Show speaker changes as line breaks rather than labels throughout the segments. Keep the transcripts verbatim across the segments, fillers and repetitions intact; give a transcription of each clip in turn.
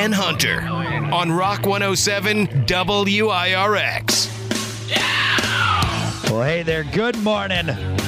and Hunter on Rock one oh seven W I R X.
Well, hey there. Good morning.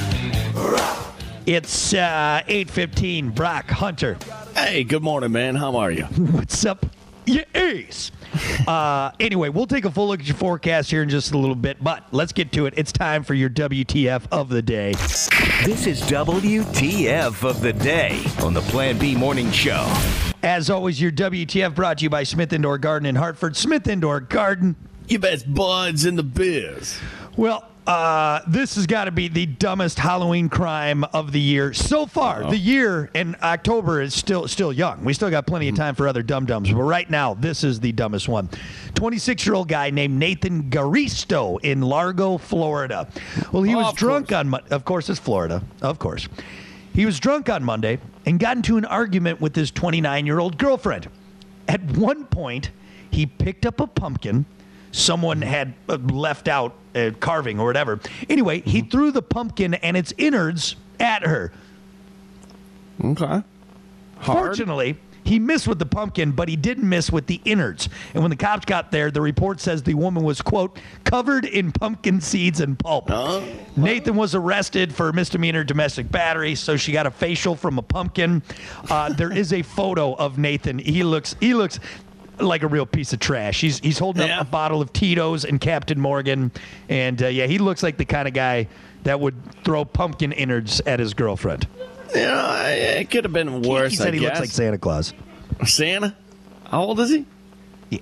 It's uh, eight fifteen. Brock, Hunter.
Hey, good morning, man. How are you?
What's up? Yes. Uh, anyway, we'll take a full look at your forecast here in just a little bit, but let's get to it. It's time for your W T F of the day.
This is W T F of the day on the Plan B Morning Show.
As always, your W T F brought to you by Smith Indoor Garden in Hartford. Smith Indoor Garden.
You best buds in the biz.
Well, uh, this has got to be the dumbest Halloween crime of the year so far.
Uh-oh.
The year in October is still still young. We still got plenty of time for other dum-dums, but right now, this is the dumbest one. twenty-six-year-old guy named Nathan Garisto in Largo, Florida. Well, he
Oh,
was
of
drunk
course.
on Monday. Of course, it's Florida. Of course. He was drunk on Monday and got into an argument with his twenty-nine-year-old girlfriend. At one point, he picked up a pumpkin someone had uh, left out uh, carving or whatever. Anyway, he threw the pumpkin and its innards at her.
Okay. Hard.
Fortunately, he missed with the pumpkin, but he didn't miss with the innards. And when the cops got there, the report says the woman was, quote, covered in pumpkin seeds and pulp.
Oh.
Nathan was arrested for misdemeanor domestic battery, so she got a facial from a pumpkin. Uh, there is a photo of Nathan. He looks, he looks like a real piece of trash. He's he's holding
Yeah.
up a bottle of Tito's and Captain Morgan, and uh, yeah, he looks like the kind of guy that would throw pumpkin innards at his girlfriend.
You know, it could have been worse.
He said
I
he
guess.
looks like Santa Claus.
Santa? How old is he?
Yeah.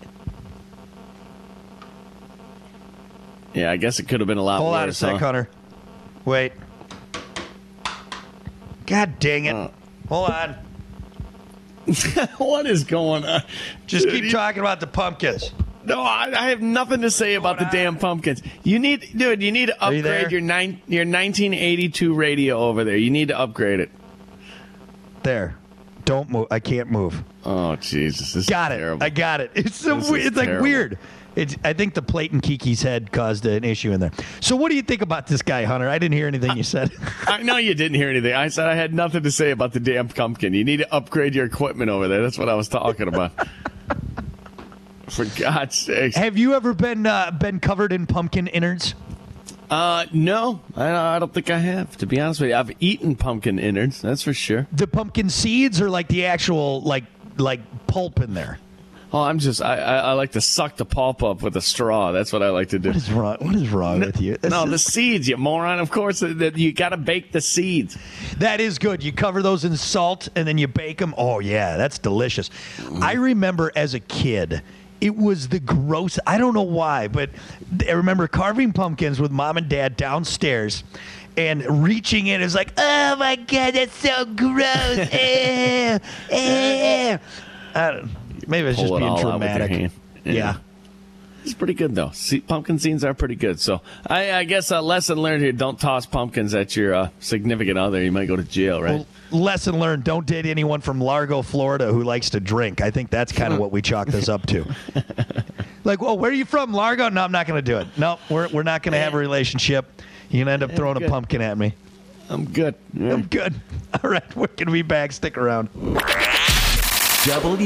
Yeah, I guess it could have been a lot
Hold
worse.
on a sec,
huh?
Hunter. Wait. God dang it.
Uh.
Hold on.
What is going on?
Just
Dude,
keep
you-
talking about the pumpkins.
No, I, I have nothing to say about the damn pumpkins. You need, dude. You need to
Are you
upgrade
there?
your nine, your nineteen eighty-two radio over there. You need to upgrade it.
There. Don't move. I can't move.
Oh Jesus, this
Got
is
it.
terrible.
I got it. It's so
This
weird.
is
It's like
terrible.
weird. It's, I think the plate in Kiki's head caused an issue in there. So what do you think about this guy, Hunter? I didn't hear anything you said.
I know you didn't hear anything. I said I had nothing to say about the damn pumpkin. You need to upgrade your equipment over there. That's what I was talking about. For God's sakes.
Have you ever been uh, been covered in pumpkin innards?
Uh, no, I, I don't think I have. To be honest with you, I've eaten pumpkin innards. That's for sure.
The pumpkin seeds or like the actual like like pulp in there?
Oh, I'm just I, I, I like to suck the pulp up with a straw. That's what I like to do.
What is wrong? What is wrong with you? This
No,
is-
the seeds, you moron. Of course, that you got to bake the seeds.
That is good. You cover those in salt and then you bake them. Oh, yeah, that's delicious. I remember as a kid, it was the gross. I don't know why, but I remember carving pumpkins with mom and dad downstairs and reaching in. It was like, oh, my God, that's so gross. Ew, ew. I don't, maybe it's just
Pull it
being
all out with your
dramatic.
hand.
Yeah.
It's pretty good, though. See, pumpkin seeds are pretty good. So I, I guess a lesson learned here, don't toss pumpkins at your uh, significant other. You might go to jail, right?
Well, lesson learned, don't date anyone from Largo, Florida who likes to drink. I think that's kind of what we chalk this up to. Like, well, where are you from, Largo? No, I'm not going to do it. No, we're, we're not going to have a relationship. You're going to end up throwing a
good.
pumpkin at me.
I'm good. Yeah.
I'm good. All right, we're going to be back. Stick around.
W